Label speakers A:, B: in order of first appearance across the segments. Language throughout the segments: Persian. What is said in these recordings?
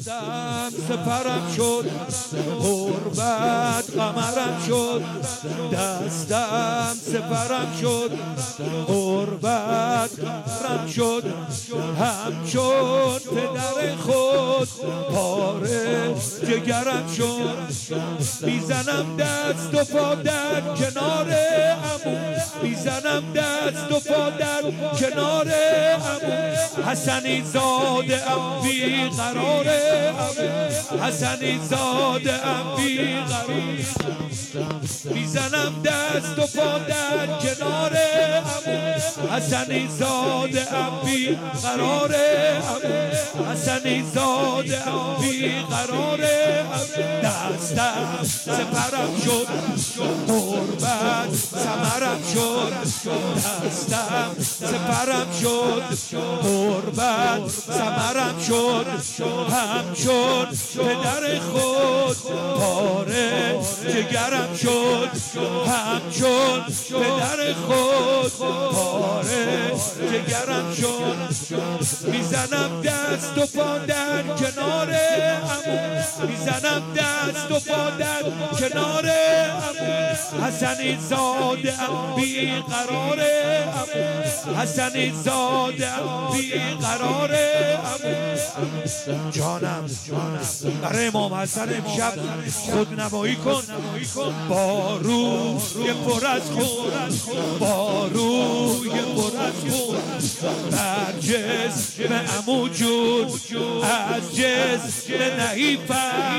A: سپرم شد، غربت قمرم شد. دستم سپرم شد، غربت قمرم شد. همچون پدر خود پاره جگرم شد. میزنم دست و پا در کنار عمو، میزنم دست و پا در کنار عمو. حسنی زاده ام بی قرار عمو، حسنی زاده ام بی قرار. میزنم دست و پا در کنار عمو، حسنی زاده ام بی قرار عمو، حسنی زاده ام بی قرار عمو. دستم سپرم شد، غربت ثمرم شد. دستم سپرم شد، غربت ثمرم شد. همچون پدر خود پاره جگرم شد. همچون پدر خود پاره جگرم شد. میزنم دست و پا در کنار عمو، میزنم دست و پا در کنار عمو. حسنی زاده ام بی قرار عمو، حسنی زاده ام بی قرار عمو. جانم برای امام حسن امشب خود نمایی کن. با روی پر از خون، با روی پر از خون. بر جسم عمو جون از جسم نحیفم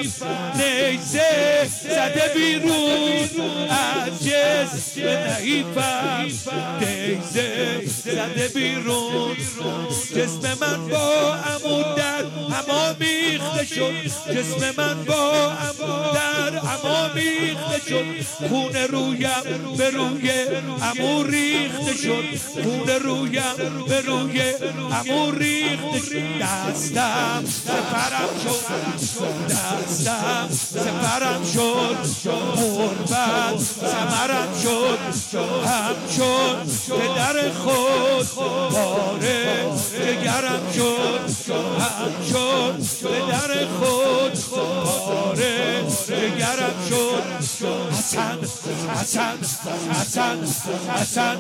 A: نیزه زده بیرون. از جسم نحیفم نیزه زده بیرون. جسم من با عمو در همامیخته شد، جسم من با عمو در همامیخته شد. خون رویم به روی عمو ریخته شد، خون رویم به روی عمو ریخته شد. دستم سپرم شد، دستم سپرم شد. غربت ثمرم شد. همچون پدر خود پاره جگرم شد. همچون پدر خود پاره جگرم شد. حسن حسن حسن حسن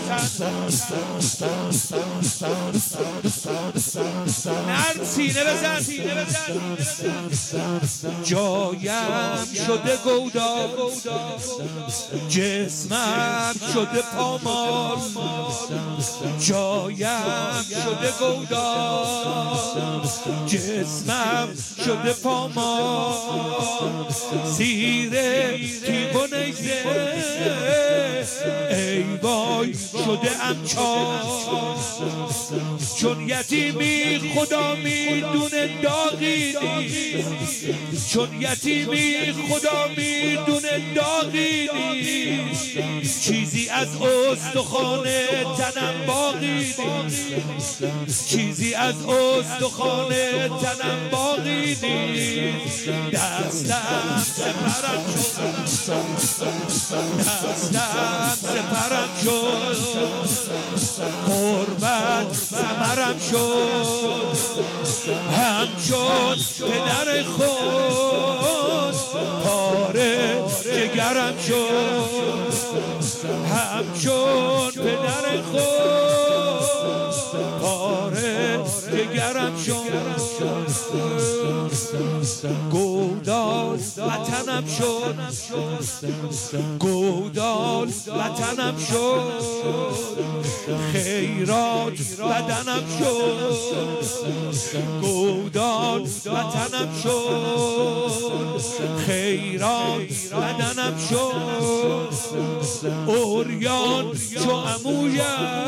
A: نرد سینه بزن. جایم شده گودال، جسمم شده پامال. جایم شده گودال، جسمم شده پامال. زیر تیغ و نیزه ای وای شده ام چال. چون یتیمی خدا میدونه داغی نیست، چون یتیمی خدا میدونه داغی نیست. چیزی از استخوان تنم باقی نیست، چیزی از استخوان تنم باقی نیست. دستم سپرم شد، دستم سپرم شد. غربت ثمرم شد. همچون پدر خود پاره جگرم شد. همچون پدر خود پاره جگرم شد. گودال وطنم شد، گودال وطنم شد. خیرات بدنم شد، گودال وطنم شد. خیرات بدنم شد. اوریان چو عمویم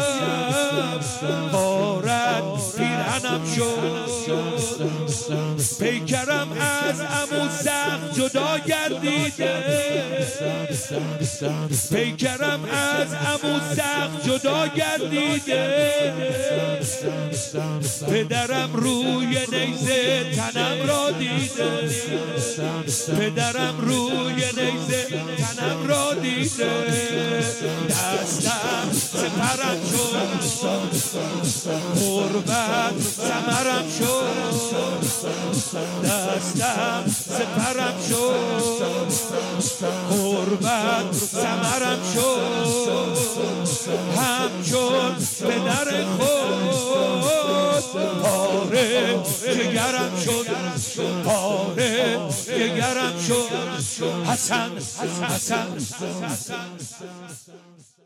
A: بارد پیرهنم شد. پیکرم از عمو سخت جدا گردیده، پیکرم از عمو سخت جدا گردیده. پدرم روی نیزه تنم را دیده، پدرم روی نیزه تنم را دیده. دستم سپرم شد، غربت ثمرم شد. دستم سپرم شد قربت ثمرم شد همچون پدر خود پاره جگرم شد پاره جگرم شد حسن